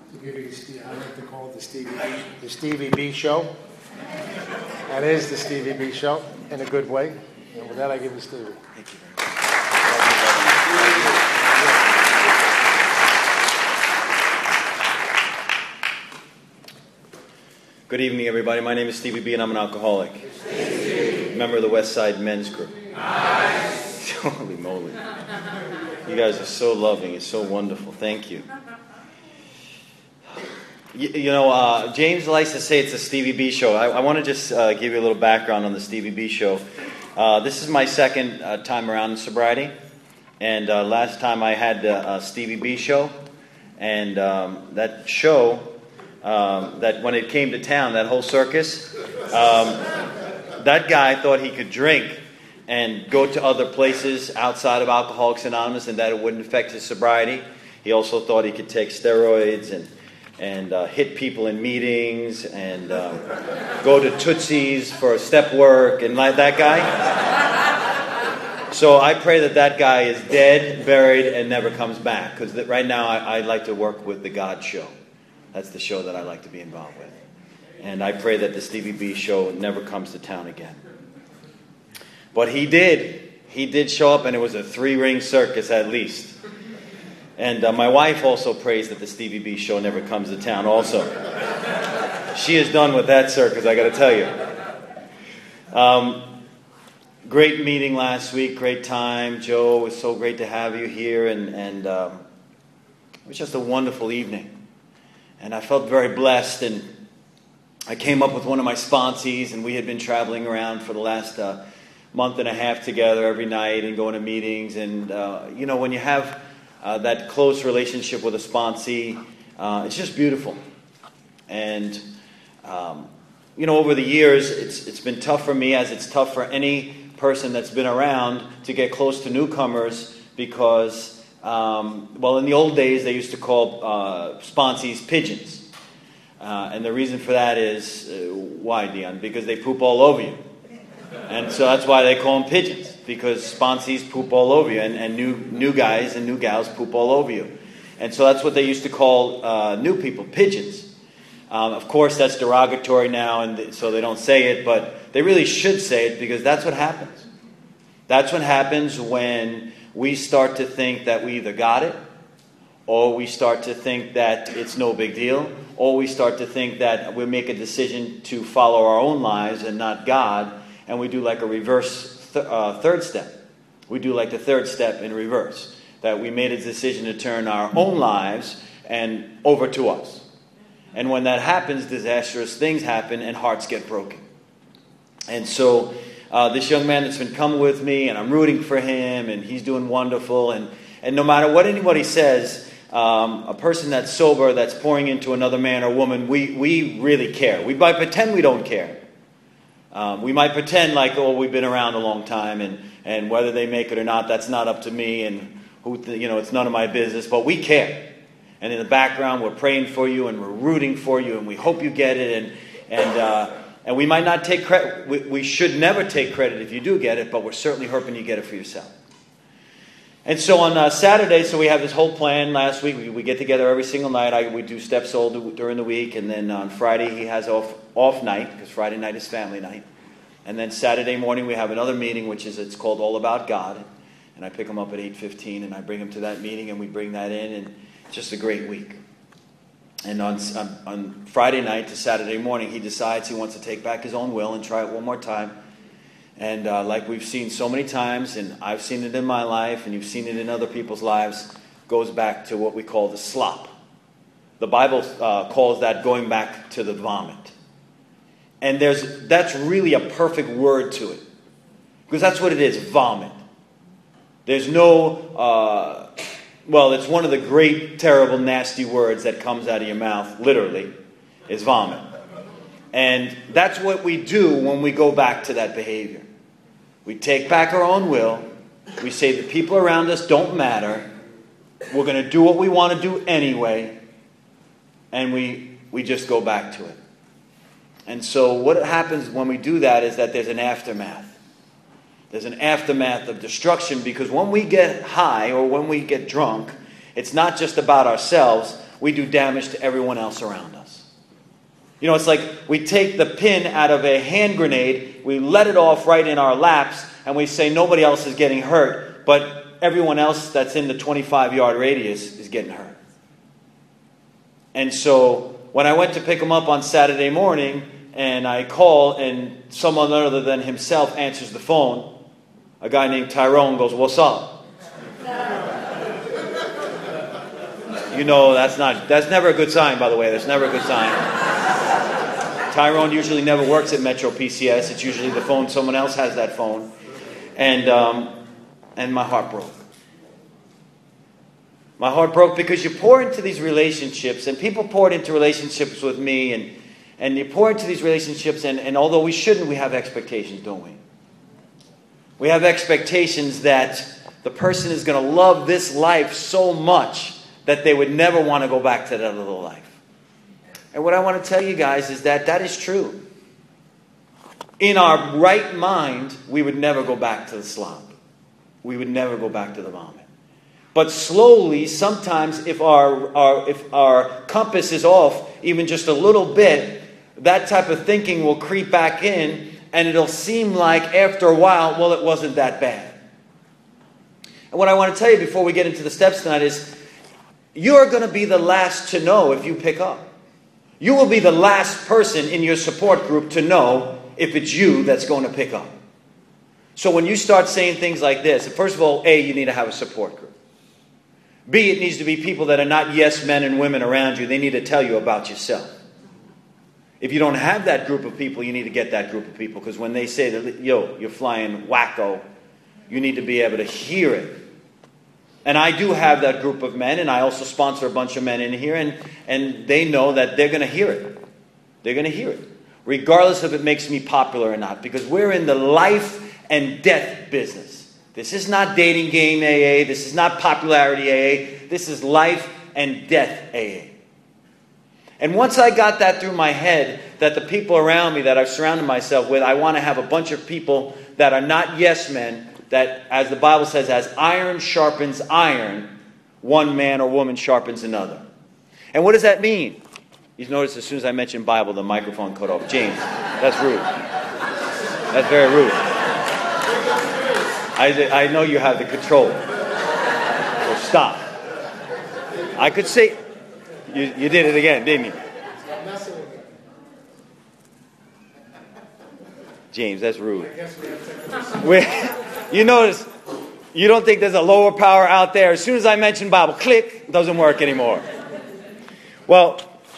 I like to call it the Stevie B Show. That is the Stevie B Show in a good way. And with that, I give you Stevie. Thank you very much. Good evening, everybody. My name is Stevie B, and I'm an alcoholic. Member of the West Side Men's Group. Nice. Holy moly. You guys are so loving. It's so wonderful. Thank you. James likes to say it's a Stevie B show. I want to just give you a little background on the Stevie B show. This is my second time around in sobriety. And last time I had the Stevie B show. And that show, that when it came to town, that whole circus, that guy thought he could drink and go to other places outside of Alcoholics Anonymous and that it wouldn't affect his sobriety. He also thought he could take steroids and hit people in meetings and go to Tootsie's for step work and like that guy. So I pray that guy is dead, buried, and never comes back. Because right now I like to work with the God Show. That's the show that I like to be involved with. And I pray that the Stevie B show never comes to town again. But he did. He did show up, and it was a 3-ring circus at least. And my wife also prays that the Stevie B show never comes to town also. She is done with that circus, I got to tell you. Great meeting last week, great time. Joe, it was so great to have you here. And it was just a wonderful evening. And I felt very blessed. And I came up with one of my sponsees, and we had been traveling around for the last month and a half together every night and going to meetings. And, when you have that close relationship with a sponsee, it's just beautiful. And, over the years, it's been tough for me, as it's tough for any person that's been around, to get close to newcomers because, in the old days, they used to call sponsees pigeons. And the reason for that is, why, Dion? Because they poop all over you. And so that's why they call them pigeons, because sponsees poop all over you, and new guys and new gals poop all over you. And so that's what they used to call new people, pigeons. Of course, that's derogatory now, and so they don't say it, but they really should say it, because that's what happens. That's what happens when we start to think that we either got it, or we start to think that it's no big deal, or we start to think that we make a decision to follow our own lives and not God, and we do like a reverse third step. We do like the third step in reverse. That we made a decision to turn our own lives and over to us. And when that happens, disastrous things happen and hearts get broken. And so this young man that's been coming with me, and I'm rooting for him, and he's doing wonderful. And no matter what anybody says, a person that's sober, that's pouring into another man or woman, we really care. We might pretend we don't care. We might pretend like, we've been around a long time, and whether they make it or not, that's not up to me, and it's none of my business, but we care. And in the background, we're praying for you, and we're rooting for you, and we hope you get it, and we might not take credit. We should never take credit if you do get it, but we're certainly hoping you get it for yourself. And so on Saturday, so we have this whole plan. Last week, we get together every single night. We do steps all during the week, and then on Friday he has off night, because Friday night is family night. And then Saturday morning we have another meeting, it's called All About God. And I pick him up at 8:15, and I bring him to that meeting, and we bring that in, and it's just a great week. And on Friday night to Saturday morning, he decides he wants to take back his own will and try it one more time. And like we've seen so many times, and I've seen it in my life, and you've seen it in other people's lives, goes back to what we call the slop. The Bible calls that going back to the vomit. And that's really a perfect word to it. Because that's what it is, vomit. There's no, it's one of the great, terrible, nasty words that comes out of your mouth, literally, is vomit. And that's what we do when we go back to that behavior. We take back our own will. We say the people around us don't matter. We're going to do what we want to do anyway. And we just go back to it. And so what happens when we do that is that there's an aftermath. There's an aftermath of destruction, because when we get high or when we get drunk, it's not just about ourselves. we do damage to everyone else around us. You know, it's like we take the pin out of a hand grenade, we let it off right in our laps, and we say nobody else is getting hurt, but everyone else that's in the 25-yard radius is getting hurt. And so when I went to pick him up on Saturday morning, and I call, and someone other than himself answers the phone, a guy named Tyrone goes, "What's up?" You know, that's never a good sign, by the way. That's never a good sign. Tyrone usually never works at Metro PCS. It's usually the phone. Someone else has that phone. And my heart broke. My heart broke because you pour into these relationships, and people poured into relationships with me, and you pour into these relationships, and although we shouldn't, we have expectations, don't we? We have expectations that the person is going to love this life so much that they would never want to go back to that other life. And what I want to tell you guys is that that is true. In our right mind, we would never go back to the slop. We would never go back to the vomit. But slowly, sometimes if our compass is off even just a little bit, that type of thinking will creep back in, and it'll seem like after a while, well, it wasn't that bad. And what I want to tell you before we get into the steps tonight is, you're going to be the last to know if you pick up. You will be the last person in your support group to know if it's you that's going to pick up. So when you start saying things like this, first of all, A, you need to have a support group. B, it needs to be people that are not yes men and women around you. They need to tell you about yourself. If you don't have that group of people, you need to get that group of people. Because when they say, that, yo, you're flying wacko, you need to be able to hear it. And I do have that group of men, and I also sponsor a bunch of men in here, and they know that they're going to hear it. They're going to hear it. Regardless if it makes me popular or not. Because we're in the life and death business. This is not dating game AA. This is not popularity AA. This is life and death AA. And once I got that through my head, that the people around me that I've surrounded myself with, I want to have a bunch of people that are not yes men, that, as the Bible says, as iron sharpens iron, one man or woman sharpens another. And what does that mean? You notice as soon as I mention Bible, the microphone cut off. James, that's rude. That's very rude. I know you have the control. So stop. I could say... You did it again, didn't you? James, that's rude. You notice, you don't think there's a lower power out there. As soon as I mention Bible, click, it doesn't work anymore. Well,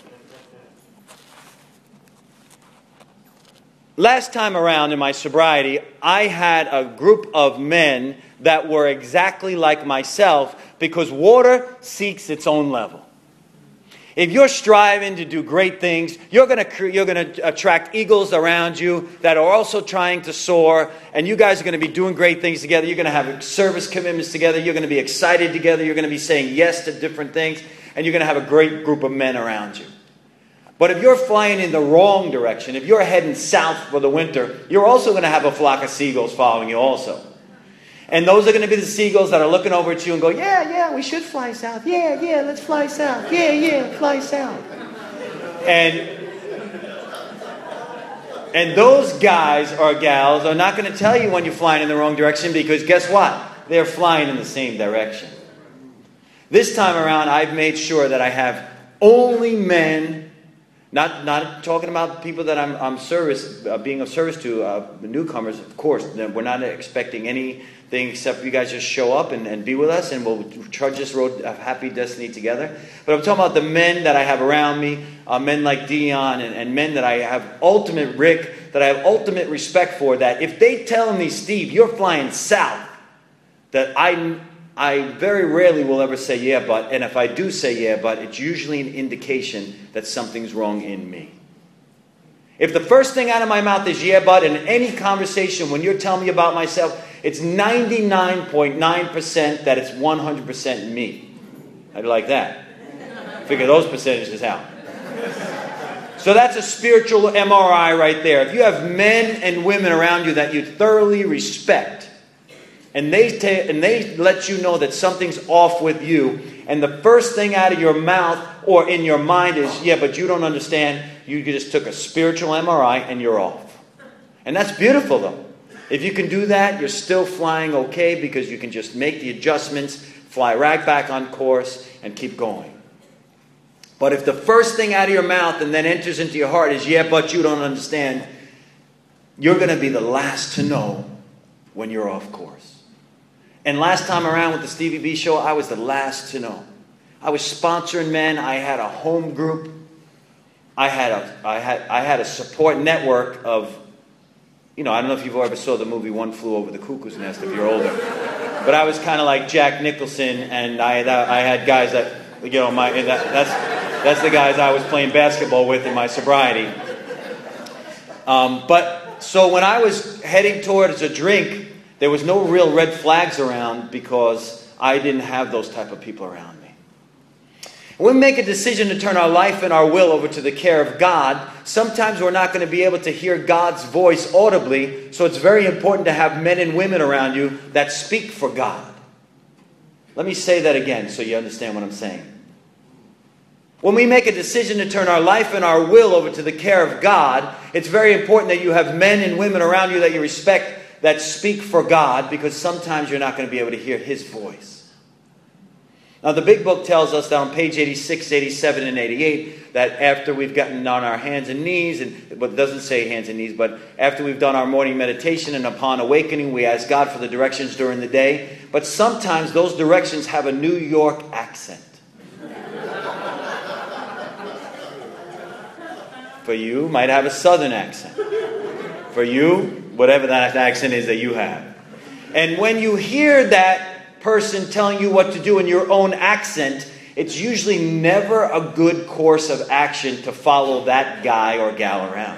last time around in my sobriety, I had a group of men that were exactly like myself, because water seeks its own level. If you're striving to do great things, you're going to attract eagles around you that are also trying to soar, and you guys are going to be doing great things together. You're going to have service commitments together. You're going to be excited together. You're going to be saying yes to different things, and you're going to have a great group of men around you. But if you're flying in the wrong direction, if you're heading south for the winter, you're also going to have a flock of seagulls following you also. And those are going to be the seagulls that are looking over at you and go, yeah, we should fly south. Yeah, let's fly south. Yeah, fly south. And those guys or gals are not going to tell you when you're flying in the wrong direction, because guess what? They're flying in the same direction. This time around, I've made sure that I have only men, not talking about people that I'm being of service to, newcomers, of course. We're not expecting anything except you guys just show up and be with us, and we'll trudge this road of happy destiny together. But I'm talking about the men that I have around me, men like Dion, and men that I have ultimate Rick, that I have ultimate respect for, that if they tell me, Steve, you're flying south, that I very rarely will ever say yeah, but, and if I do say yeah, but, it's usually an indication that something's wrong in me. If the first thing out of my mouth is yeah, but, in any conversation when you're telling me about myself, it's 99.9% that it's 100% me. How do you like that? Figure those percentages out. So that's a spiritual MRI right there. If you have men and women around you that you thoroughly respect, and they let you know that something's off with you, and the first thing out of your mouth or in your mind is, yeah, but you don't understand, you just took a spiritual MRI and you're off. And that's beautiful, though. If you can do that, you're still flying okay, because you can just make the adjustments, fly right back on course, and keep going. But if the first thing out of your mouth and then enters into your heart is, yeah, but you don't understand, you're going to be the last to know when you're off course. And last time around with the Stevie B Show, I was the last to know. I was sponsoring men. I had a home group. I had a support network of, I don't know if you've ever saw the movie One Flew Over the Cuckoo's Nest if you're older. But I was kind of like Jack Nicholson, and I had guys that, that's the guys I was playing basketball with in my sobriety. But so when I was heading towards a drink, there was no real red flags around, because I didn't have those type of people around me. When we make a decision to turn our life and our will over to the care of God, sometimes we're not going to be able to hear God's voice audibly, so it's very important to have men and women around you that speak for God. Let me say that again so you understand what I'm saying. When we make a decision to turn our life and our will over to the care of God, it's very important that you have men and women around you that you respect that speak for God, because sometimes you're not going to be able to hear His voice. Now, the Big Book tells us that on page 86, 87, and 88, that after we've gotten on our hands and knees, but it doesn't say hands and knees, but after we've done our morning meditation and upon awakening, we ask God for the directions during the day. But sometimes those directions have a New York accent. For you, might have a Southern accent. For you, whatever that accent is that you have. And when you hear that person telling you what to do in your own accent, it's usually never a good course of action to follow that guy or gal around.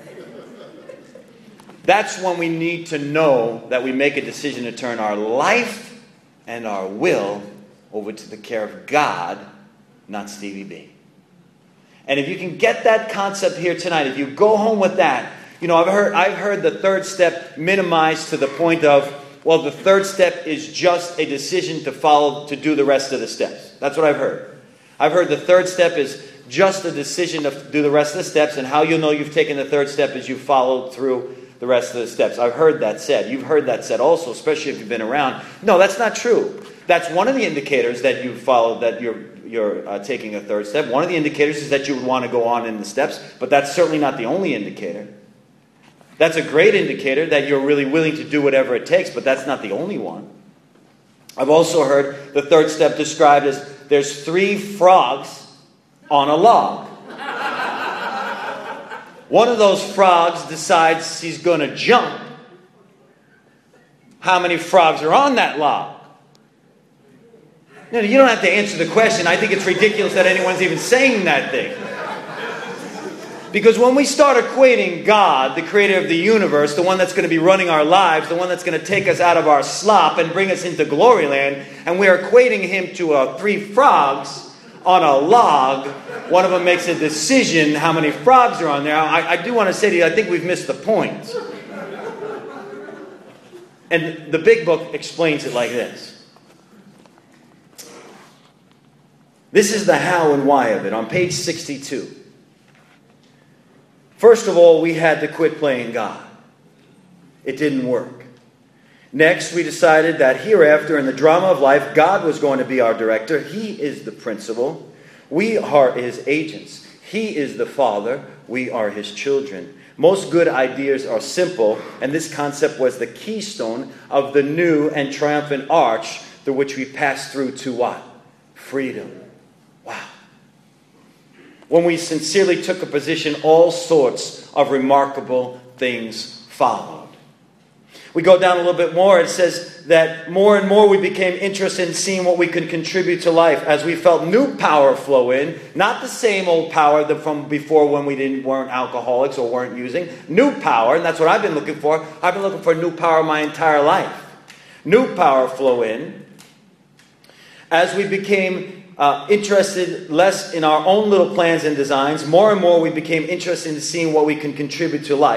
That's when we need to know that we make a decision to turn our life and our will over to the care of God, not Stevie B. And if you can get that concept here tonight, if you go home with that, I've heard the third step minimized to the point of, well, the third step is just a decision to do the rest of the steps. That's what I've heard. I've heard the third step is just a decision to do the rest of the steps, and how you'll know you've taken the third step is you've followed through the rest of the steps. I've heard that said. You've heard that said also, especially if you've been around. No, that's not true. That's one of the indicators that you've followed, that you're taking a third step. One of the indicators is that you would want to go on in the steps, but that's certainly not the only indicator. That's a great indicator that you're really willing to do whatever it takes, but that's not the only one. I've also heard the third step described as there's 3 frogs on a log. One of those frogs decides he's going to jump. How many frogs are on that log? No, you don't have to answer the question. I think it's ridiculous that anyone's even saying that thing. Because when we start equating God, the creator of the universe, the one that's going to be running our lives, the one that's going to take us out of our slop and bring us into glory land, and we're equating him to 3 frogs on a log, one of them makes a decision how many frogs are on there. I do want to say to you, I think we've missed the point. And the Big Book explains it like this. This is the how and why of it on page 62. First of all, we had to quit playing God. It didn't work. Next, we decided that hereafter in the drama of life, God was going to be our director. He is the principal. We are his agents. He is the father. We are his children. Most good ideas are simple, and this concept was the keystone of the new and triumphant arch through which we pass through to what? Freedom. Wow. When we sincerely took a position, all sorts of remarkable things followed. We go down a little bit more. It says that more and more we became interested in seeing what we could contribute to life as we felt new power flow in. Not the same old power from before when we weren't alcoholics or weren't using. New power, and that's what I've been looking for. I've been looking for new power my entire life. New power flow in. As we became interested less in our own little plans and designs, more and more we became interested in seeing what we can contribute to life.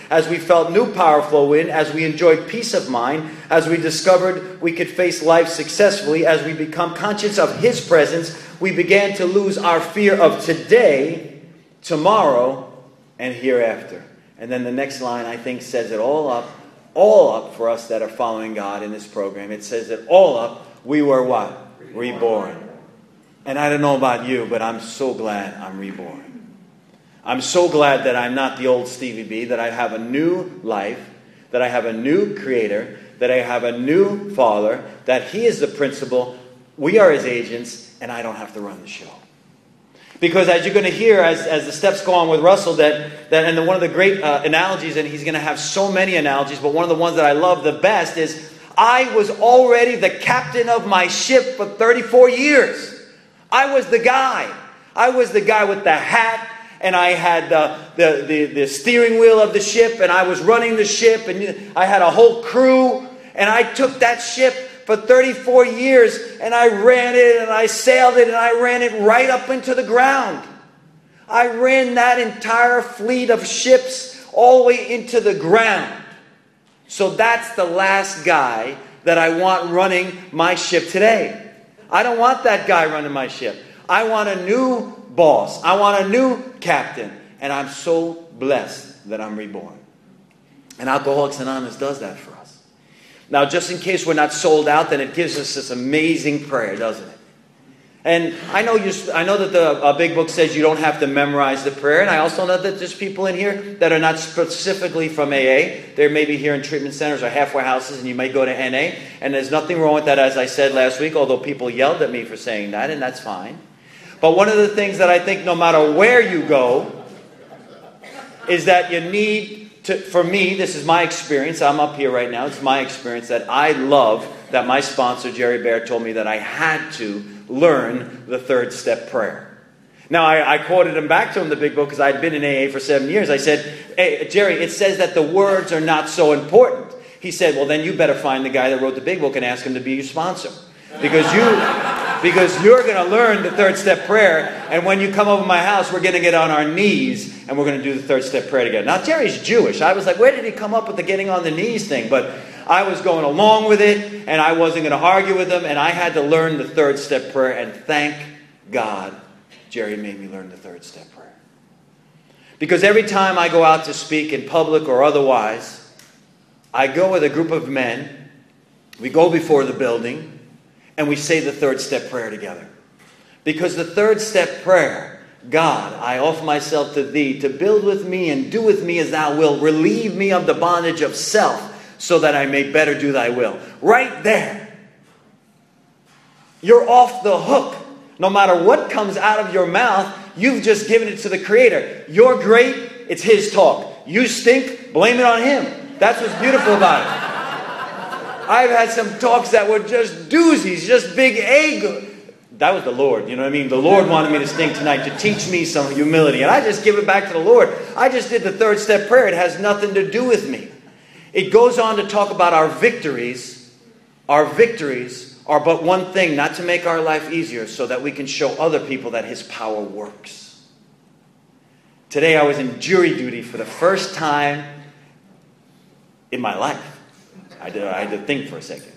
as we felt new power flow in, as we enjoyed peace of mind, as we discovered we could face life successfully, as we become conscious of His presence, we began to lose our fear of today, tomorrow, and hereafter. And then the next line, I think, says it all up for us that are following God in this program. It says it all up. We were what? Reborn. And I don't know about you, but I'm so glad I'm reborn. I'm so glad that I'm not the old Stevie B, that I have a new life, that I have a new Creator, that I have a new Father, that He is the principal, we are His agents, and I don't have to run the show. Because as you're going to hear, as the steps go on with Russell, and one of the great analogies, and he's going to have so many analogies, but one of the ones that I love the best is, I was already the captain of my ship for 34 years. I was the guy. I was the guy with the hat, and I had the steering wheel of the ship, and I was running the ship, and I had a whole crew, and I took that ship for 34 years, and I ran it, and I sailed it, and I ran it right up into the ground. I ran that entire fleet of ships all the way into the ground. So that's the last guy that I want running my ship today. I don't want that guy running my ship. I want a new boss. I want a new captain. And I'm so blessed that I'm reborn. And Alcoholics Anonymous does that for us. Now, just in case we're not sold out, then it gives us this amazing prayer, doesn't it? And I know that the Big Book says you don't have to memorize the prayer. And I also know that there's people in here that are not specifically from AA. They're maybe here in treatment centers or halfway houses, and you may go to NA. And there's nothing wrong with that, as I said last week, although people yelled at me for saying that, and that's fine. But one of the things that I think no matter where you go is that you need to, for me, this is my experience. I'm up here right now. It's my experience that I love that my sponsor, Jerry Bear, told me that I had to learn the third step prayer. Now, I quoted him back to him, the Big Book, because I'd been in AA for 7 years. I said, hey, Jerry, it says that the words are not so important. He said, well, then you better find the guy that wrote the Big Book and ask him to be your sponsor. Because you're going to learn the third step prayer, and when you come over to my house, we're going to get on our knees, and we're going to do the third step prayer together. Now, Jerry's Jewish. I was like, where did he come up with the getting on the knees thing? But I was going along with it, and I wasn't going to argue with him, and I had to learn the third step prayer, and thank God Jerry made me learn the third step prayer. Because every time I go out to speak in public or otherwise, I go with a group of men, we go before the building, and we say the third step prayer together. Because the third step prayer, God, I offer myself to Thee, to build with me and do with me as Thou wilt, relieve me of the bondage of self, so that I may better do Thy will. Right there. You're off the hook. No matter what comes out of your mouth, you've just given it to the Creator. You're great, it's His talk. You stink, blame it on Him. That's what's beautiful about it. I've had some talks that were just doozies, just big egg. That was the Lord, you know what I mean? The Lord wanted me to stink tonight to teach me some humility. And I just give it back to the Lord. I just did the third step prayer. It has nothing to do with me. It goes on to talk about our victories. Our victories are but one thing, not to make our life easier, so that we can show other people that His power works. Today I was in jury duty for the first time in my life. I had to think for a second.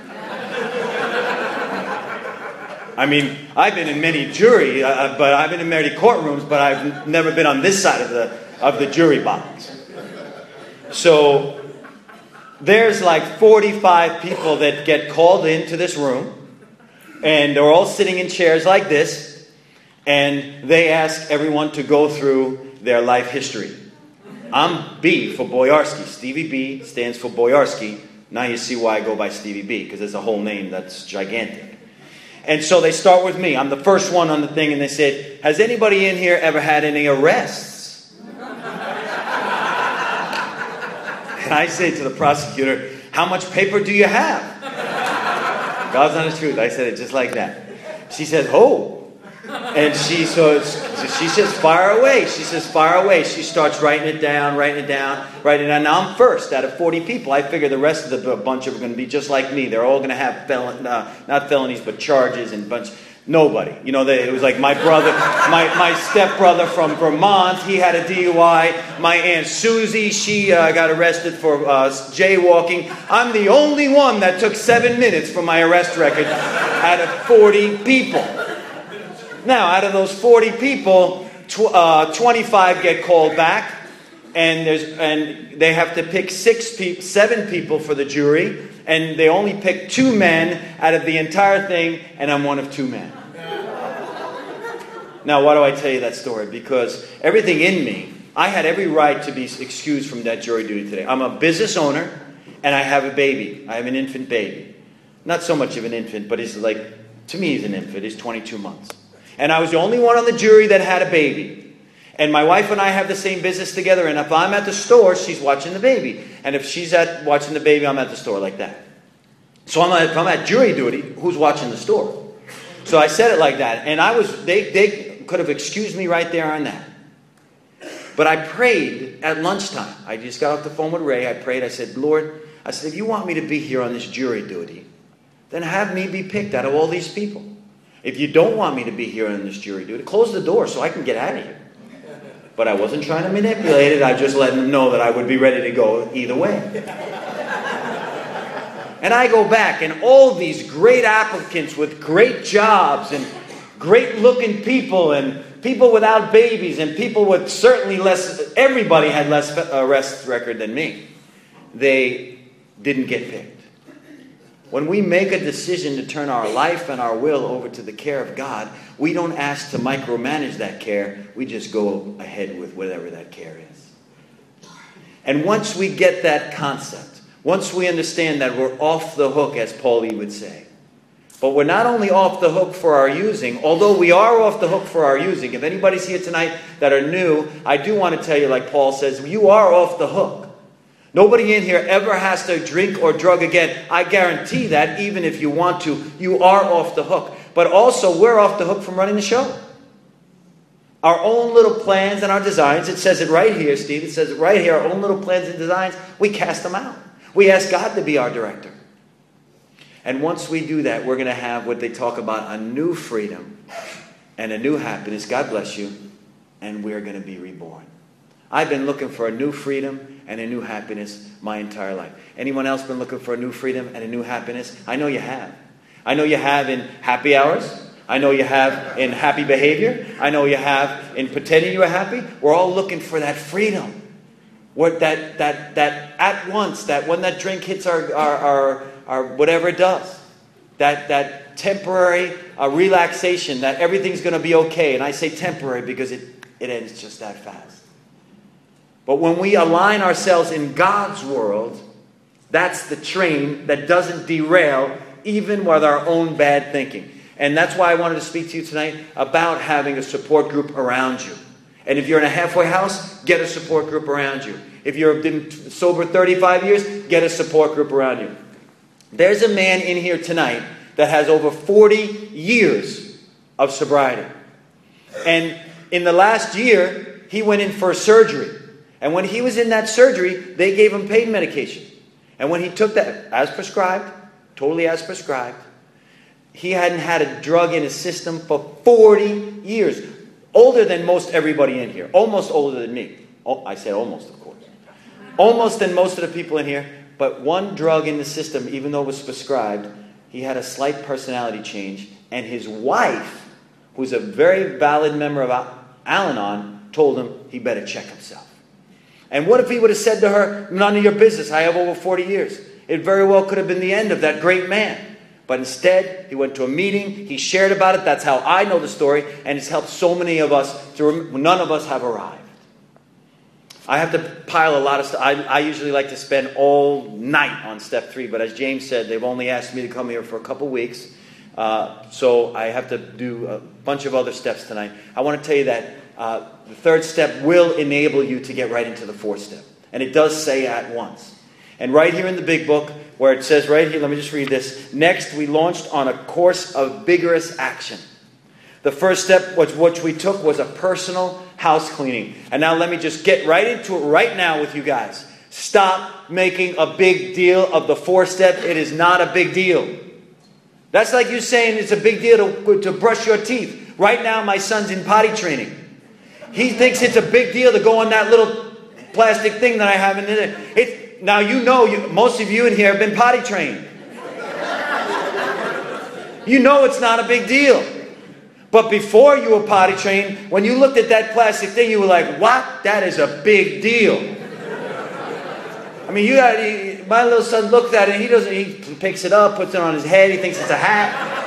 I mean, I've been in many jury, but I've been in many courtrooms, but I've never been on this side of the jury box. So there's like 45 people that get called into this room, and they're all sitting in chairs like this, and they ask everyone to go through their life history. I'm B for Boyarsky. Stevie B stands for Boyarsky. Now you see why I go by Stevie B, because it's a whole name that's gigantic. And so they start with me. I'm the first one on the thing, and they said, has anybody in here ever had any arrests? And I say to the prosecutor, how much paper do you have? God's honest truth. I said it just like that. She says, oh. And she says, fire away. She says, fire away. She starts writing it down. Now I'm first out of 40 people. I figure the rest of the bunch are going to be just like me. They're all going to have not felonies, but charges and bunch. Nobody. You know, it was like my brother, my stepbrother from Vermont, he had a DUI. My Aunt Susie, she got arrested for jaywalking. I'm the only one that took 7 minutes for my arrest record out of 40 people. Now, out of those 40 people, 25 get called back, and they have to pick 7 people for the jury, and they only pick 2 men out of the entire thing, and I'm one of 2 men. Now, why do I tell you that story? Because everything in me, I had every right to be excused from that jury duty today. I'm a business owner, and I have a baby. I have an infant baby. Not so much of an infant, but he's like, to me he's an infant. He's 22 months. And I was the only one on the jury that had a baby. And my wife and I have the same business together, and if I'm at the store, she's watching the baby. And if she's watching the baby, I'm at the store like that. So if I'm at jury duty, who's watching the store? So I said it like that. And they could have excused me right there on that. But I prayed at lunchtime. I just got off the phone with Ray. I prayed. I said, Lord, if you want me to be here on this jury duty, then have me be picked out of all these people. If you don't want me to be here on this jury duty, close the door so I can get out of here. But I wasn't trying to manipulate it. I just let them know that I would be ready to go either way. And I go back, and all these great applicants with great jobs and great-looking people and people without babies and people with certainly less, everybody had less arrest record than me. They didn't get picked. When we make a decision to turn our life and our will over to the care of God, we don't ask to micromanage that care. We just go ahead with whatever that care is. And once we get that concept, once we understand that we're off the hook, as Paulie would say, but we're not only off the hook for our using, although we are off the hook for our using. If anybody's here tonight that are new, I do want to tell you, like Paul says, you are off the hook. Nobody in here ever has to drink or drug again. I guarantee that, even if you want to, you are off the hook. But also, we're off the hook from running the show. Our own little plans and our designs, it says it right here, Steve, it says it right here, our own little plans and designs, we cast them out. We ask God to be our director. And once we do that, we're going to have what they talk about, a new freedom and a new happiness. God bless you. And we're going to be reborn. I've been looking for a new freedom and a new happiness my entire life. Anyone else been looking for a new freedom and a new happiness? I know you have. I know you have in happy hours. I know you have in happy behavior. I know you have in pretending you are happy. We're all looking for that freedom. What that at once, that when that drink hits our whatever it does, that temporary relaxation, that everything's going to be okay. And I say temporary because it ends just that fast. But when we align ourselves in God's world, that's the train that doesn't derail even with our own bad thinking. And that's why I wanted to speak to you tonight about having a support group around you. And if you're in a halfway house, get a support group around you. If you've been sober 35 years, get a support group around you. There's a man in here tonight that has over 40 years of sobriety. And in the last year, he went in for a surgery. And when he was in that surgery, they gave him pain medication. And when he took that, as prescribed, totally as prescribed, he hadn't had a drug in his system for 40 years. Older than most everybody in here. Almost older than me. Oh, I said almost, of course. Almost than most of the people in here. But one drug in the system, even though it was prescribed, he had a slight personality change. And his wife, who's a very valid member of Al-Anon, told him he better check himself. And what if he would have said to her, none of your business, I have over 40 years. It very well could have been the end of that great man. But instead, he went to a meeting, he shared about it, that's how I know the story, and it's helped so many of us, none of us have arrived. I have to pile a lot of stuff. I usually like to spend all night on step 3, but as James said, they've only asked me to come here for a couple weeks. So I have to do a bunch of other steps tonight. I want to tell you that the 3rd step will enable you to get right into the 4th step. And it does say at once. And right here in the big book, where it says right here, let me just read this. Next, we launched on a course of vigorous action. The first step, which we took, was a personal house cleaning. And now let me just get right into it right now with you guys. Stop making a big deal of the 4th step. It is not a big deal. That's like you saying it's a big deal to brush your teeth. Right now, my son's in potty training. He thinks it's a big deal to go on that little plastic thing that I have in there. Now you know, most of you in here have been potty trained. You know it's not a big deal. But before you were potty trained, when you looked at that plastic thing, you were like, what? That is a big deal. I mean, my little son looks at it, he picks it up, puts it on his head, he thinks it's a hat.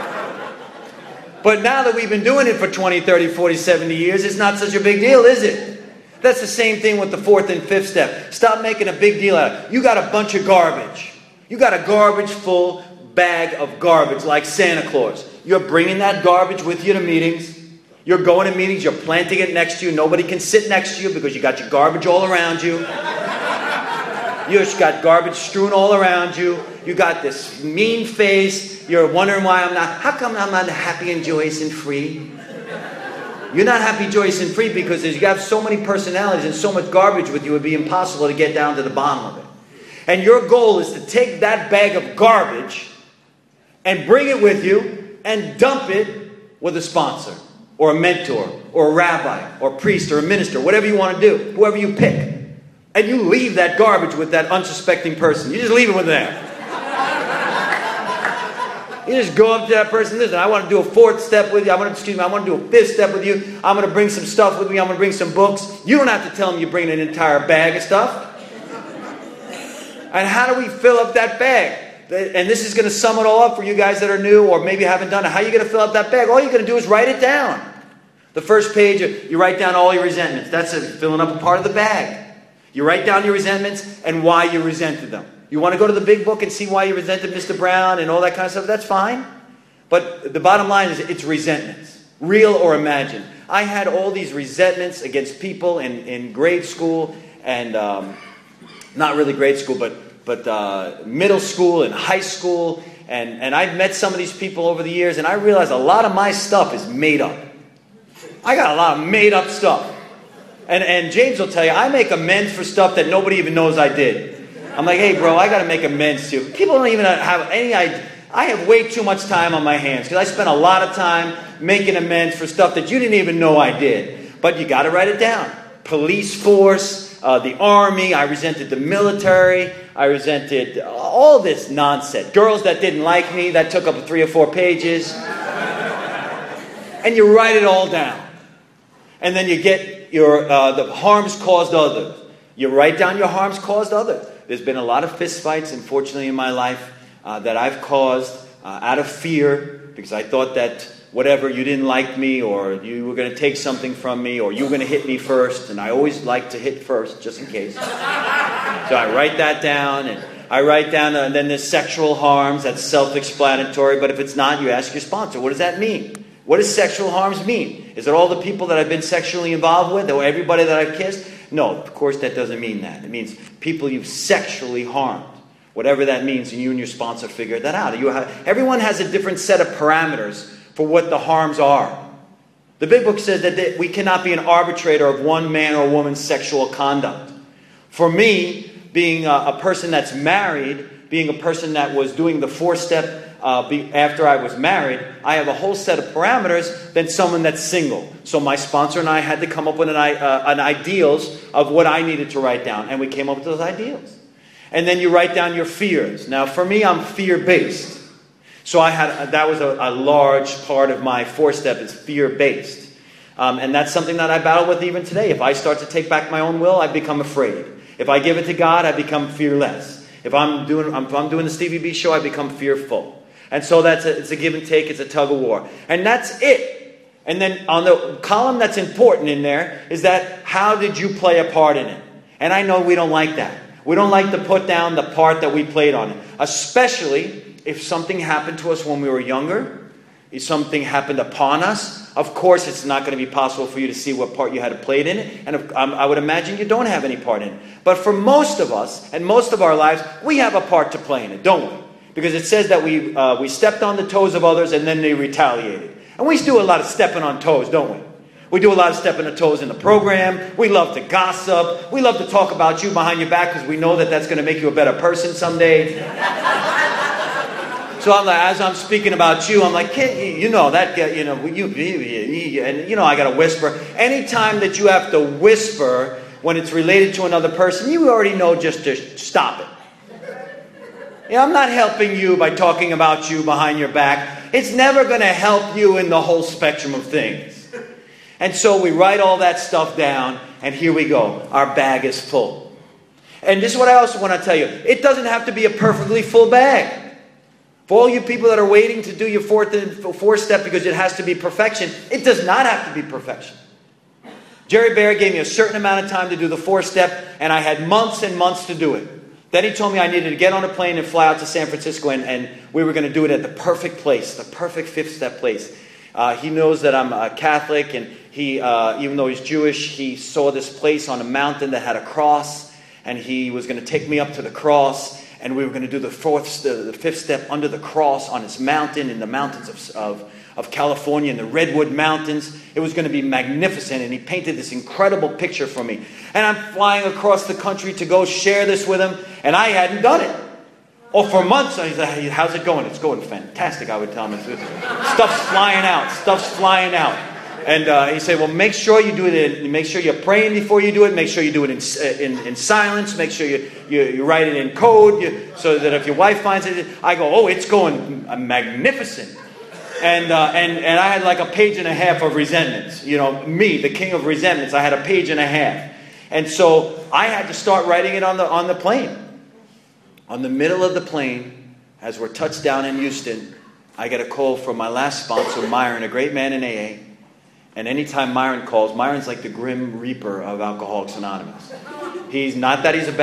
But now that we've been doing it for 20, 30, 40, 70 years, it's not such a big deal, is it? That's the same thing with the fourth and fifth step. Stop making a big deal out of it. You got a bunch of garbage. You got a garbage full bag of garbage like Santa Claus. You're bringing that garbage with you to meetings. You're going to meetings, you're planting it next to you. Nobody can sit next to you because you got your garbage all around you. You've got garbage strewn all around you. You got this mean face. You're wondering why how come I'm not happy and joyous and free? You're not happy, joyous, and free because you have so many personalities and so much garbage with you, it would be impossible to get down to the bottom of it. And your goal is to take that bag of garbage and bring it with you and dump it with a sponsor or a mentor or a rabbi or a priest or a minister, whatever you want to do, whoever you pick. And you leave that garbage with that unsuspecting person. You just leave it with them. You just go up to that person. Listen, I want to do a fourth step with you. I want to do a fifth step with you. I'm going to bring some stuff with me. I'm going to bring some books. You don't have to tell them you bring an entire bag of stuff. And how do we fill up that bag? And this is going to sum it all up for you guys that are new or maybe haven't done it. How are you going to fill up that bag? All you're going to do is write it down. The first page, you write down all your resentments. That's it, filling up a part of the bag. You write down your resentments and why you resented them. You want to go to the big book and see why you resented Mr. Brown and all that kind of stuff? That's fine. But the bottom line is it's resentments, real or imagined. I had all these resentments against people in grade school and not really grade school, but middle school and high school. And I've met some of these people over the years, and I realized a lot of my stuff is made up. I got a lot of made up stuff. And James will tell you, I make amends for stuff that nobody even knows I did. I'm like, hey, bro, I got to make amends to you. People don't even have any idea. I have way too much time on my hands because I spent a lot of time making amends for stuff that you didn't even know I did. But you got to write it down. Police force, the army. I resented the military. I resented all this nonsense. Girls that didn't like me, that took up 3 or 4 pages. And you write it all down. And then you get your the harms caused others. You write down your harms caused others. There's been a lot of fist fights, unfortunately, in my life that I've caused out of fear because I thought that whatever, you didn't like me or you were going to take something from me or you were going to hit me first. And I always like to hit first, just in case. So I write that down and I write down, and then there's sexual harms. That's self-explanatory. But if it's not, you ask your sponsor, what does that mean? What does sexual harms mean? Is it all the people that I've been sexually involved with or everybody that I've kissed? No, of course that doesn't mean that. It means people you've sexually harmed. Whatever that means, and you and your sponsor figure that out. Everyone has a different set of parameters for what the harms are. The Big Book says that we cannot be an arbitrator of one man or woman's sexual conduct. For me, being a person that's married, being a person that was doing the 4-step after I was married, I have a whole set of parameters than someone that's single. So my sponsor and I had to come up with an ideals of what I needed to write down. And we came up with those ideals. And then you write down your fears. Now for me, I'm fear-based. So that was a large part of my 4-step is fear-based. And that's something that I battle with even today. If I start to take back my own will, I become afraid. If I give it to God, I become fearless. If I'm doing the Stevie B show, I become fearful. And so it's a give and take, it's a tug of war. And that's it. And then on the column that's important in there is that how did you play a part in it? And I know we don't like that. We don't like to put down the part that we played on it. Especially if something happened to us when we were younger. If something happened upon us. Of course it's not going to be possible for you to see what part you had played in it. And I would imagine you don't have any part in it. But for most of us and most of our lives, we have a part to play in it, don't we? Because it says that we stepped on the toes of others and then they retaliated. And we do a lot of stepping on toes, don't we? We do a lot of stepping on toes in the program. We love to gossip. We love to talk about you behind your back because we know that that's going to make you a better person someday. So I'm like, as I'm speaking about you, I'm like, kid, you know that guy, and I got to whisper. Anytime that you have to whisper when it's related to another person, you already know just to stop it. I'm not helping you by talking about you behind your back. It's never going to help you in the whole spectrum of things. And so we write all that stuff down, and here we go. Our bag is full. And this is what I also want to tell you. It doesn't have to be a perfectly full bag. For all you people that are waiting to do your fourth step because it has to be perfection, it does not have to be perfection. Jerry Barrett gave me a certain amount of time to do the fourth step, and I had months and months to do it. Then he told me I needed to get on a plane and fly out to San Francisco, and we were going to do it at the perfect place, the perfect fifth step place. He knows that I'm a Catholic, and he, even though he's Jewish, he saw this place on a mountain that had a cross, and he was going to take me up to the cross, and we were going to do the fifth step under the cross on this mountain in the mountains of California, in the Redwood Mountains. It was going to be magnificent, and he painted this incredible picture for me. And I'm flying across the country to go share this with him, and I hadn't done it. Oh, for months, I said, hey, how's it going? It's going fantastic, I would tell him. Stuff's flying out. And he said, well, make sure you do it. Make sure you're praying before you do it. Make sure you do it in silence. Make sure you write it in code so that if your wife finds it, I go, oh, it's going magnificent. And I had like a page and a half of resentments. Me, the king of resentments, I had a page and a half. And so I had to start writing it on the plane. On the middle of the plane, as we're touched down in Houston, I get a call from my last sponsor, Myron, a great man in AA. And anytime Myron calls, Myron's like the grim reaper of Alcoholics Anonymous. He's not that he's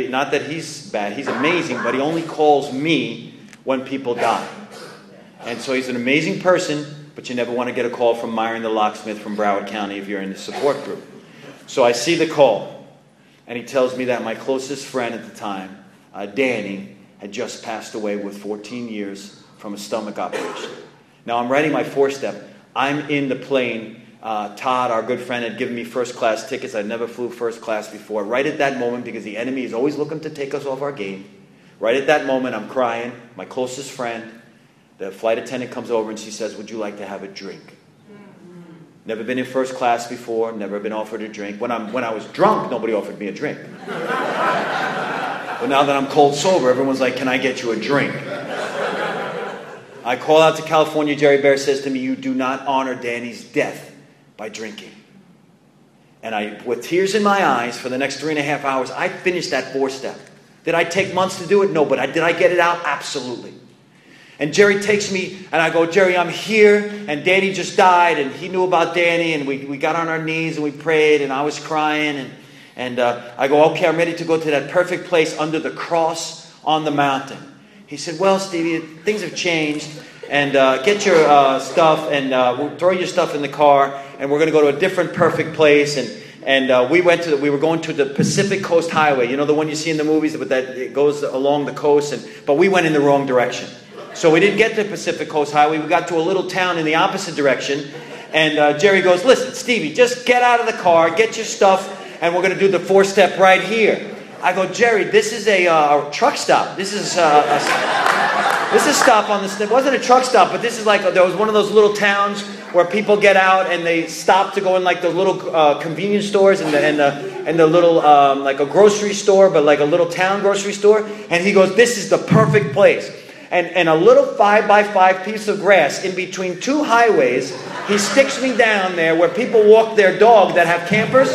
bad, he's amazing, but he only calls me when people die. And so he's an amazing person, but you never want to get a call from Myron the locksmith from Broward County if you're in the support group. So I see the call, and he tells me that my closest friend at the time, Danny, had just passed away with 14 years from a stomach operation. Now I'm writing my fourth step. I'm in the plane. Todd, our good friend, had given me first class tickets. I never flew first class before. Right at that moment, because the enemy is always looking to take us off our game, right at that moment I'm crying. My closest friend, the flight attendant, comes over and she says, would you like to have a drink? Never been in first class before, never been offered a drink. When I was drunk, nobody offered me a drink. But now that I'm cold sober, everyone's like, can I get you a drink? I call out to California. Jerry Bear says to me, you do not honor Danny's death by drinking. And with tears in my eyes, for the next 3.5 hours, I finished that fourth step. Did I take months to do it? No, but did I get it out? Absolutely. And Jerry takes me, and I go, Jerry, I'm here, and Danny just died, and he knew about Danny, and we got on our knees, and we prayed, and I was crying, and I go, okay, I'm ready to go to that perfect place under the cross on the mountain. He said, well, Stevie, things have changed, and get your stuff, and we'll throw your stuff in the car, and we're going to go to a different perfect place, and we were going to the Pacific Coast Highway, the one you see in the movies, but that it goes along the coast, but we went in the wrong direction. So we didn't get to the Pacific Coast Highway. We got to a little town in the opposite direction. And Jerry goes, listen, Stevie, just get out of the car, get your stuff, and we're going to do the fourth step right here. I go, Jerry, this is a truck stop. This is a stop on the... It wasn't a truck stop, but this is like... There was one of those little towns where people get out and they stop to go in like the little convenience stores and the little... like a grocery store, but like a little town grocery store. And he goes, this is the perfect place. And a little 5x5 piece of grass in between two highways, he sticks me down there where people walk their dog that have campers.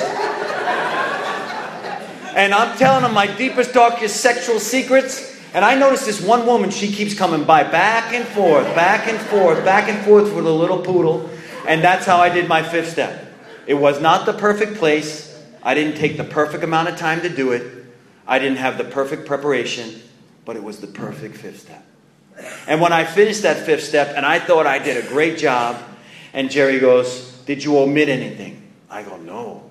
And I'm telling him my deepest, darkest sexual secrets. And I notice this one woman, she keeps coming by back and forth with a little poodle. And that's how I did my fifth step. It was not the perfect place. I didn't take the perfect amount of time to do it. I didn't have the perfect preparation. But it was the perfect fifth step. And when I finished that fifth step, and I thought I did a great job, and Jerry goes, did you omit anything? I go, no.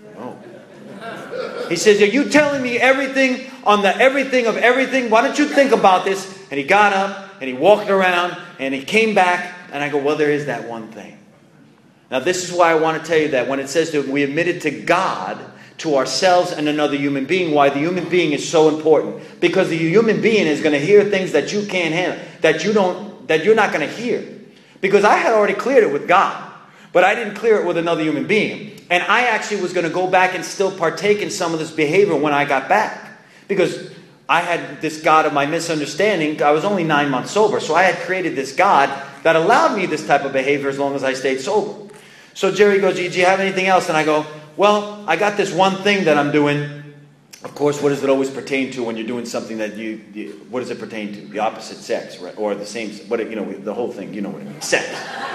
He says, are you telling me everything on the everything of everything? Why don't you think about this? And he got up, and he walked around, and he came back, and I go, well, there is that one thing. Now, this is why I want to tell you that when it says that we admitted to God, to ourselves and another human being, why the human being is so important. Because the human being is going to hear things that you can't handle. that you're not going to hear. Because I had already cleared it with God, but I didn't clear it with another human being. And I actually was going to go back and still partake in some of this behavior when I got back. Because I had this God of my misunderstanding. I was only 9 months sober, so I had created this God that allowed me this type of behavior as long as I stayed sober. So Jerry goes, do you have anything else? And I go, well, I got this one thing that I'm doing. Of course, what does it always pertain to when you're doing something that what does it pertain to? The opposite sex, right? Or the same, the whole thing, you know what it means, sex.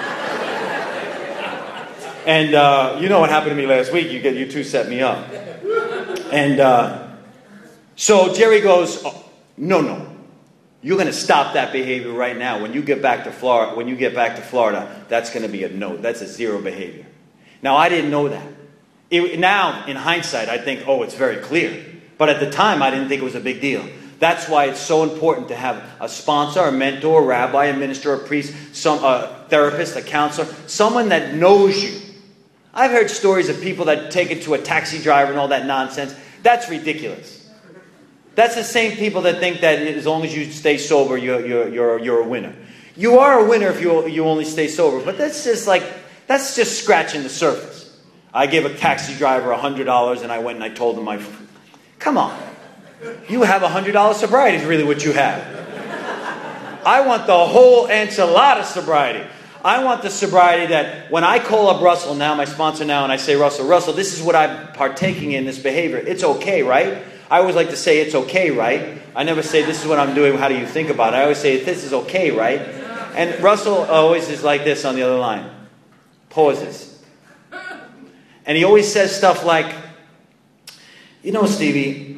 And you know what happened to me last week. You two set me up. And so Jerry goes, oh, no. You're going to stop that behavior right now. When you get back to Florida, that's going to be a no. That's a zero behavior. Now, I didn't know that. Now, in hindsight, I think, oh, it's very clear. But at the time, I didn't think it was a big deal. That's why it's so important to have a sponsor, a mentor, a rabbi, a minister, a priest, a therapist, a counselor, someone that knows you. I've heard stories of people that take it to a taxi driver and all that nonsense. That's ridiculous. That's the same people that think that as long as you stay sober, you're a winner. You are a winner if you only stay sober, but that's just scratching the surface. I gave a taxi driver $100 and I went and I told him come on. You have $100 sobriety is really what you have. I want the whole enchilada sobriety. I want the sobriety that when I call up Russell now, my sponsor now, and I say, Russell, this is what I'm partaking in, this behavior. It's okay, right? I always like to say it's okay, right? I never say this is what I'm doing, how do you think about it? I always say this is okay, right? And Russell always is like this on the other line. Pauses. And he always says stuff like, Stevie,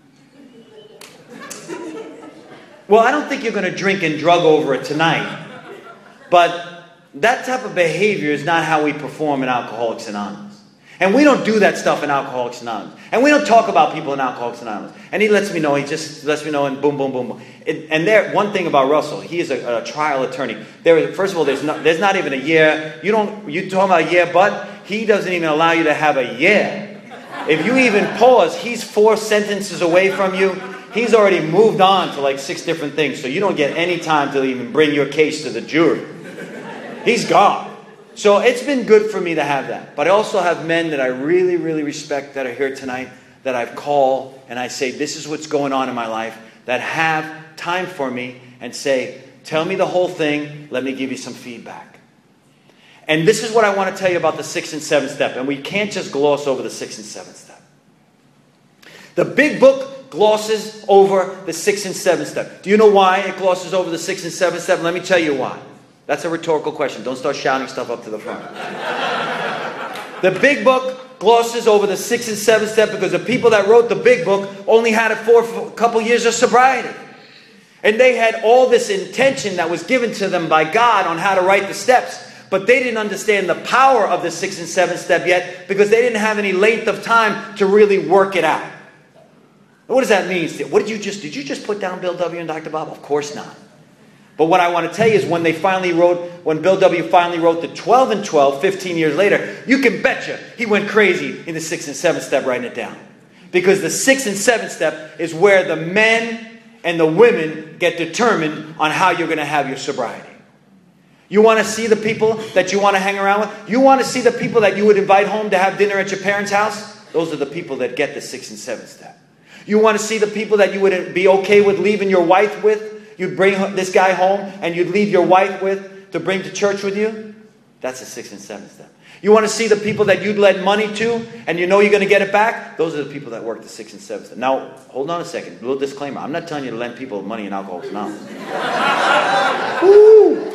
well, I don't think you're going to drink and drug over it tonight. But that type of behavior is not how we perform in Alcoholics Anonymous. And we don't do that stuff in Alcoholics Anonymous. And we don't talk about people in Alcoholics Anonymous. And he just lets me know and boom, boom, boom, boom. And one thing about Russell, he is a trial attorney. First of all, there's not even a year. You talking about a year, but he doesn't even allow you to have a year. If you even pause, he's 4 sentences away from you. He's already moved on to like 6 different things. So you don't get any time to even bring your case to the jury. He's gone. So it's been good for me to have that. But I also have men that I really, really respect that are here tonight that I've called and I say, this is what's going on in my life, that have time for me and say, tell me the whole thing. Let me give you some feedback. And this is what I want to tell you about the 6th and 7th step. And we can't just gloss over the 6th and 7th step. The big book glosses over the 6th and 7th step. Do you know why it glosses over the 6th and 7th step? Let me tell you why. That's a rhetorical question. Don't start shouting stuff up to the front. The big book glosses over the 6th and 7th step because the people that wrote the big book only had it for a couple years of sobriety. And they had all this intention that was given to them by God on how to write the steps. But they didn't understand the power of the 6th and 7th step yet because they didn't have any length of time to really work it out. What does that mean? Did you just put down Bill W. and Dr. Bob? Of course not. But what I want to tell you is when Bill W. finally wrote the 12 and 12, 15 years later, you can betcha he went crazy in the 6th and 7th step writing it down. Because the 6th and 7th step is where the men and the women get determined on how you're going to have your sobriety. You want to see the people that you want to hang around with? You want to see the people that you would invite home to have dinner at your parents' house? Those are the people that get the 6th and 7th step. You want to see the people that you would be okay with leaving your wife with? You'd bring this guy home and you'd leave your wife with to bring to church with you? That's the 6th and 7th step. You want to see the people that you'd lend money to and you know you're going to get it back? Those are the people that work the 6th and 7th step. Now, hold on a second. A little disclaimer. I'm not telling you to lend people money in Alcoholics Anonymous. Woo!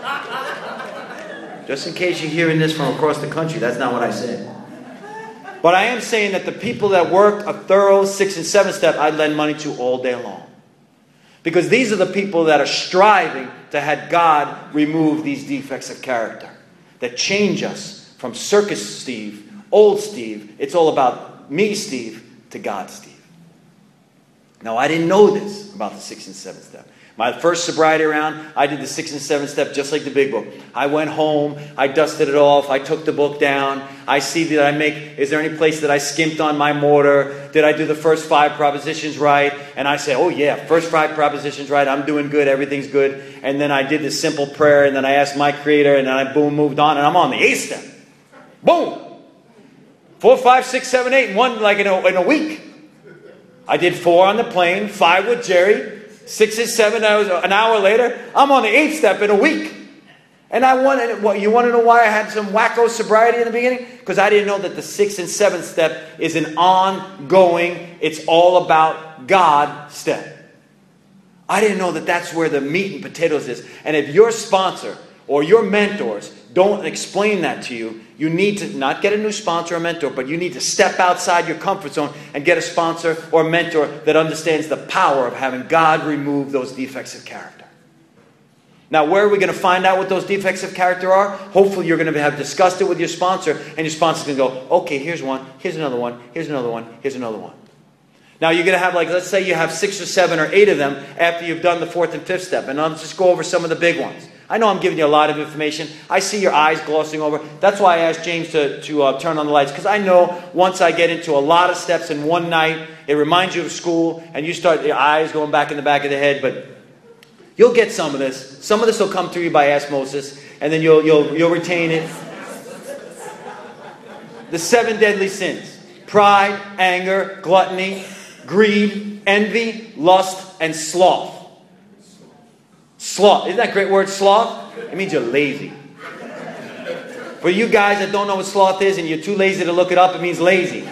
Just in case you're hearing this from across the country, that's not what I said. But I am saying that the people that work a thorough 6th and 7th step, I'd lend money to all day long. Because these are the people that are striving to have God remove these defects of character. That change us from circus Steve, old Steve, it's all about me Steve, to God Steve. Now I didn't know this about the 6th and 7th step. My first sobriety round, I did the 6 and 7 step just like the big book. I went home, I dusted it off, I took the book down. I see that is there any place that I skimped on my mortar? Did I do the first 5 propositions right? And I say, oh yeah, first 5 propositions right, I'm doing good, everything's good. And then I did the simple prayer, and then I asked my Creator, and then I moved on, and I'm on the 8th step. Boom! 4, 5, 6, 7, 8, and one like in a week. I did 4 on the plane, 5 with Jerry. 6 and 7, an hour later, I'm on the 8th step in a week. And you want to know why I had some wacko sobriety in the beginning? Because I didn't know that the 6th and 7th step is an ongoing, it's all about God step. I didn't know that that's where the meat and potatoes is. And if your sponsor or your mentors don't explain that to you, you need to not get a new sponsor or mentor, but you need to step outside your comfort zone and get a sponsor or mentor that understands the power of having God remove those defects of character. Now, where are we going to find out what those defects of character are? Hopefully you're going to have discussed it with your sponsor, and your sponsor's going to go, okay, here's one, here's another one, here's another one, here's another one. Now you're going to have, let's say you have 6 or 7 or 8 of them after you've done the 4th and 5th step. And let's just go over some of the big ones. I know I'm giving you a lot of information. I see your eyes glossing over. That's why I asked James to turn on the lights. Because I know once I get into a lot of steps in one night, it reminds you of school. And you start your eyes going back in the back of the head. But you'll get some of this. Some of this will come through you by osmosis. And then you'll retain it. The 7 deadly sins. Pride, anger, gluttony, greed, envy, lust, and sloth. Sloth. Isn't that a great word, sloth? It means you're lazy. For you guys that don't know what sloth is and you're too lazy to look it up, it means lazy.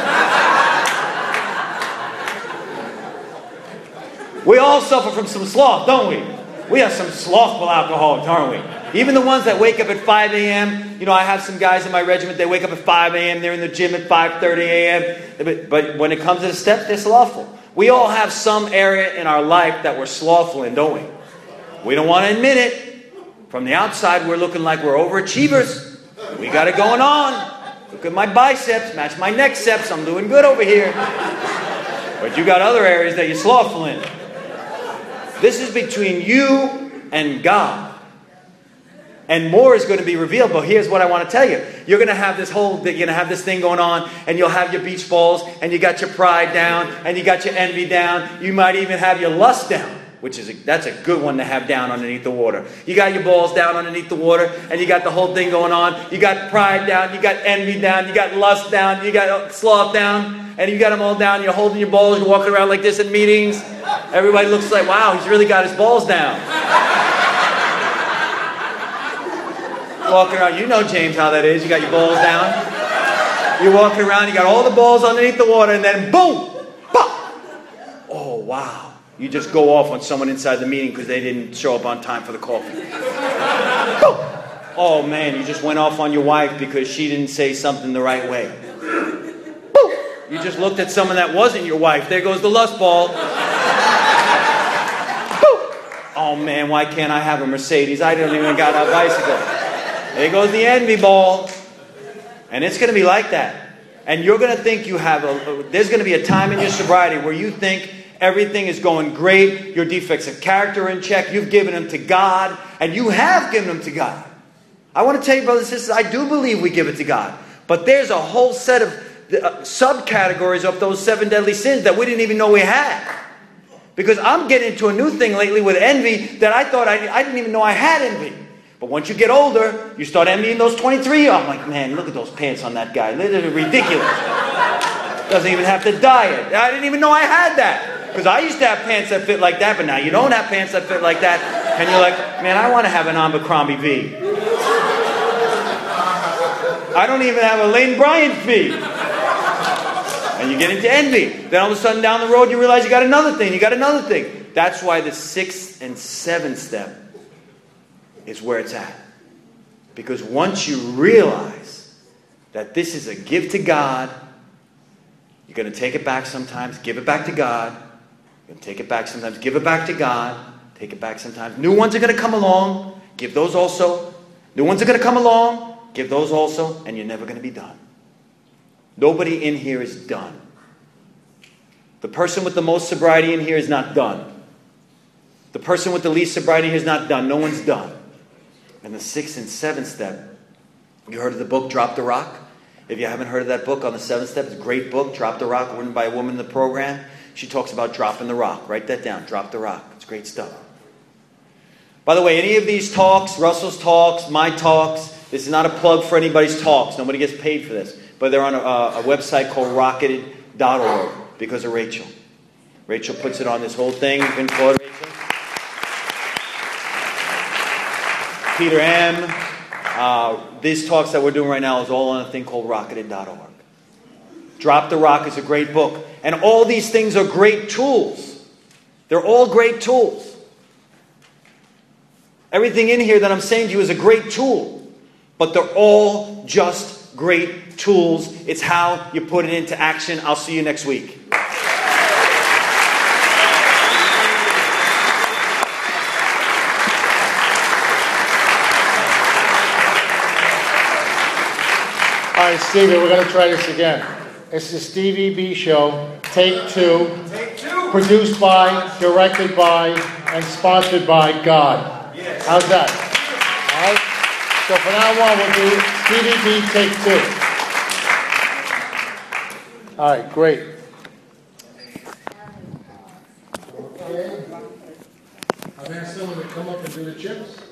We all suffer from some sloth, don't we? We are some slothful alcoholics, aren't we? Even the ones that wake up at 5 a.m. You know, I have some guys in my regiment, they wake up at 5 a.m. They're in the gym at 5:30 a.m. But when it comes to the steps, they're slothful. We all have some area in our life that we're slothful in, don't we? We don't want to admit it. From the outside, we're looking like we're overachievers. We got it going on. Look at my biceps, match my necceps. I'm doing good over here. But you got other areas that you're slothful in. This is between you and God. And more is going to be revealed. But here's what I want to tell you. You're going to have this thing going on, and you'll have your beach balls, and you got your pride down, and you got your envy down. You might even have your lust down. That's a good one to have down underneath the water. You got your balls down underneath the water, and you got the whole thing going on. You got pride down, you got envy down, you got lust down, you got sloth down, and you got them all down. You're holding your balls, you're walking around like this at meetings. Everybody looks like, wow, he's really got his balls down. Walking around, you know, James, how that is. You got your balls down. You're walking around, you got all the balls underneath the water, and then boom, pop. Oh, wow. You just go off on someone inside the meeting because they didn't show up on time for the coffee. Boom. Oh man, you just went off on your wife because she didn't say something the right way. Boom. You just looked at someone that wasn't your wife. There goes the lust ball. Boom. Oh man, why can't I have a Mercedes? I don't even got a bicycle. There goes the envy ball. And it's going to be like that. And you're going to think there's going to be a time in your sobriety where you think everything is going great. Your defects of character are in check. You've given them to God. And you have given them to God. I want to tell you, brothers and sisters, I do believe we give it to God. But there's a whole set of subcategories of those 7 deadly sins that we didn't even know we had. Because I'm getting into a new thing lately with envy that I thought I didn't even know I had envy. But once you get older, you start envying those 23. I'm like, man, look at those pants on that guy. They're ridiculous. Doesn't even have to diet. I didn't even know I had that. Because I used to have pants that fit like that, but now you don't have pants that fit like that. And you're like, man, I want to have an Abercrombie V. I don't even have a Lane Bryant V. And you get into envy. Then all of a sudden down the road you realize you got another thing. You got another thing. That's why the 6th and 7th step is where it's at. Because once you realize that this is a gift to God, you're going to take it back sometimes, give it back to God. You're going to take it back sometimes, give it back to God. Take it back sometimes. New ones are going to come along. Give those also. New ones are going to come along. Give those also. And you're never going to be done. Nobody in here is done. The person with the most sobriety in here is not done. The person with the least sobriety is not done. No one's done. And the 6th and 7th step, you heard of the book Drop the Rock? If you haven't heard of that book on the 7th step, it's a great book, Drop the Rock, written by a woman in the program. She talks about dropping the rock. Write that down, Drop the Rock. It's great stuff. By the way, any of these talks, Russell's talks, my talks, this is not a plug for anybody's talks. Nobody gets paid for this. But they're on a website called rocketed.org because of Rachel. Rachel puts it on this whole thing. You can applaud Rachel. Peter M. These talks that we're doing right now is all on a thing called rocketed.org. Drop the Rock is a great book. And all these things are great tools. They're all great tools. Everything in here that I'm saying to you is a great tool. But they're all just great tools. It's how you put it into action. I'll see you next week. All right, Stevie, we're going to try this again. It's the Stevie B Show, Take Two. Take Two. Produced by, directed by, and sponsored by God. Yes. How's that? All right? So from now on, we'll do Stevie B Take Two. All right, great. Okay. I've asked someone to come up and do the chips.